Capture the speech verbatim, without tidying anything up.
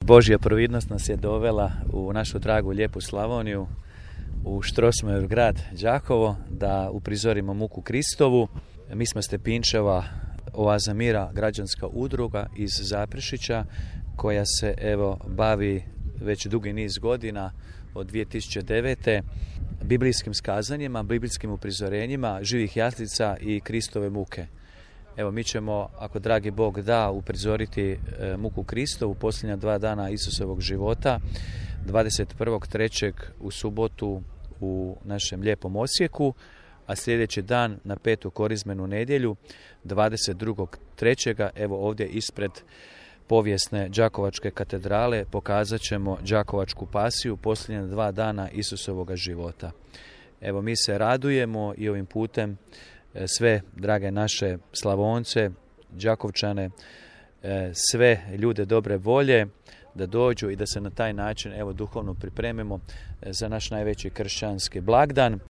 Božja providnost nas je dovela u našu dragu lijepu Slavoniju, u Strossmayeru grad Đakovo, da uprizorimo muku Kristovu. Mi smo Stepinčeva Oaza mira, građanska udruga iz Zaprešića, koja se evo bavi već dugi niz godina, od dvije tisuće devete. biblijskim skazanjima, biblijskim uprizorenjima živih jaslica i Kristove muke. Evo, mi ćemo, ako dragi Bog da, uprizoriti e, muku Kristovu posljednja dva dana Isusovog života, dvadeset prvog trećeg u subotu u našem lijepom Osijeku, a sljedeći dan na petu korizmenu nedjelju, dvadeset drugog trećeg evo ovdje ispred povijesne Đakovačke katedrale pokazat ćemo Đakovačku pasiju posljednja dva dana Isusovoga života. Evo, mi se radujemo i ovim putem sve drage naše Slavonce, Đakovčane, sve ljude dobre volje da dođu i da se na taj način evo duhovno pripremimo za naš najveći kršćanski blagdan.